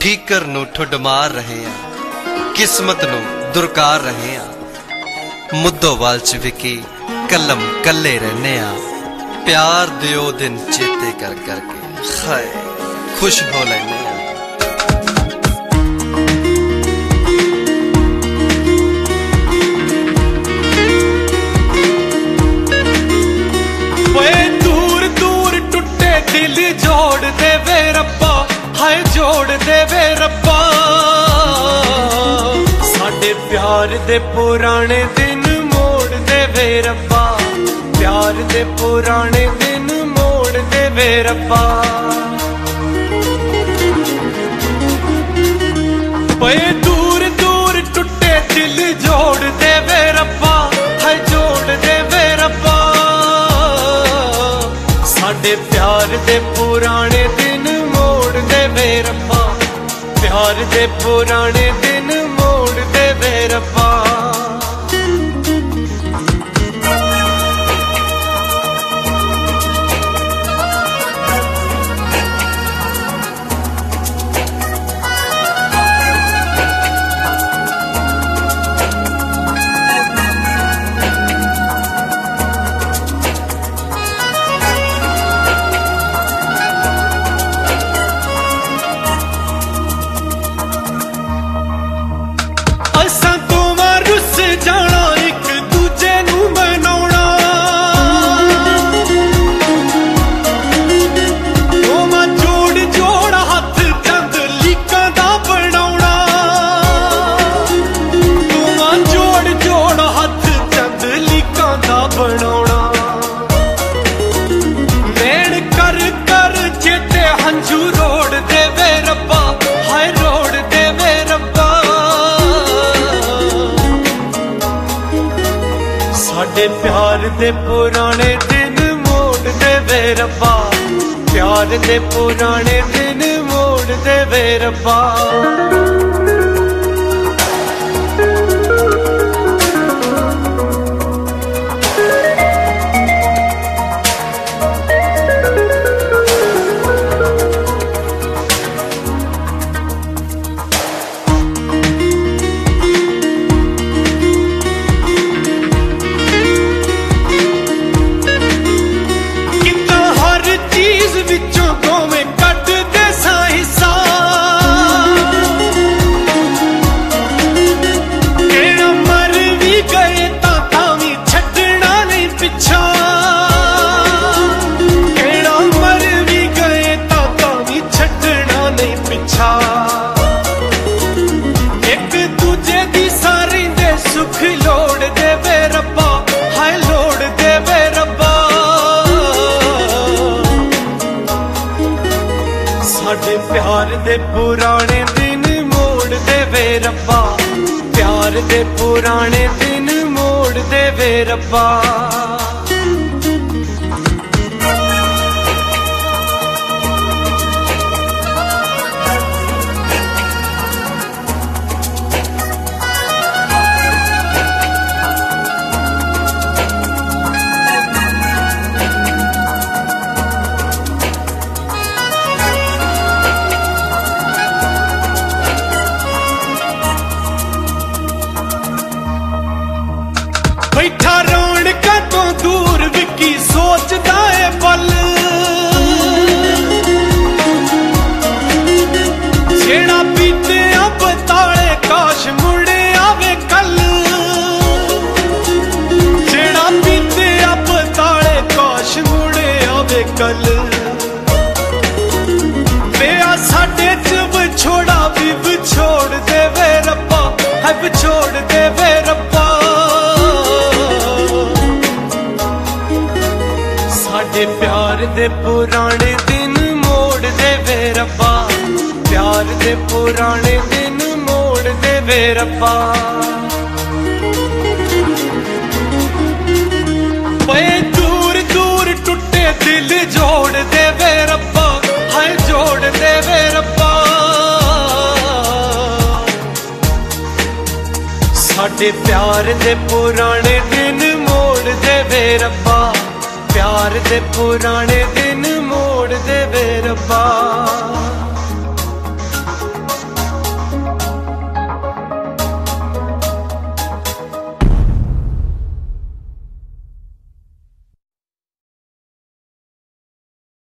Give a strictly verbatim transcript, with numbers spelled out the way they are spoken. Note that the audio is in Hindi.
ठीकर नूं ठुड मार रहे आ किस्मत नूं दुरकार रहे आ मुद्दोवाल च विकी कलम कल्ले रहने आ प्यार दियो दिन चेते कर करके खाए खुश हो लेने आ। दूर दूर टुटे दिल जोड़ दे वे रब्बा हाय जोड़ दे वे रब्बा साडे प्यार दे पुराने दिन मोड़ दे वे रब्बा प्यार दे पुराने दिन मोड़ दे वे रब्बा। दूर दूर टुटे दिल जोड़ दे वे रब्बा हाय जोड़ दे वे रब्बा साडे प्यार दे पुराने दिन मोड़ दे वे रब्बा प्यार दे पुराने दिन मोड़ दे वे रब्बा। साडे प्यार दे पुराने दिन मोड़ दे वे रब्बा प्यार दे पुराने दिन मोड़ दे वे रब्बा। एक दूजे दी सारी दे सुख लोड़ दे वे रब्बा हाय लोड़ दे वे रब्बा साडे प्यार दे पुराने दिन मोड़ दे वे रब्बा प्यार दे पुराने दिन मोड़ दे वे रब्बा। बैठा रौनका तो दूर विकी सोचदा है पल जेड़ा बीते अब ताले काश मुड़े आवे कल जेड़ा बीते अब ताले काश मुड़े आवे कल बेआ साडे च विछोड़ा भी विछोड़ दे वे रब्बा है विछोड़ दे वे रब्बा साडे प्यार दे पुराने दिन मोड़ दे वे रब्बा प्यार दे पुराने दिन मोड़ दे वे रब्बा। दूर दूर टुटे दिल जोड़ दे वे रब्बा हाय जोड़ दे वे रब्बा साडे प्यार दे पुराने दिन मोड़ दे वे रब्बा प्यार दे पुराने दिन मोड़ दे वे रब्बा।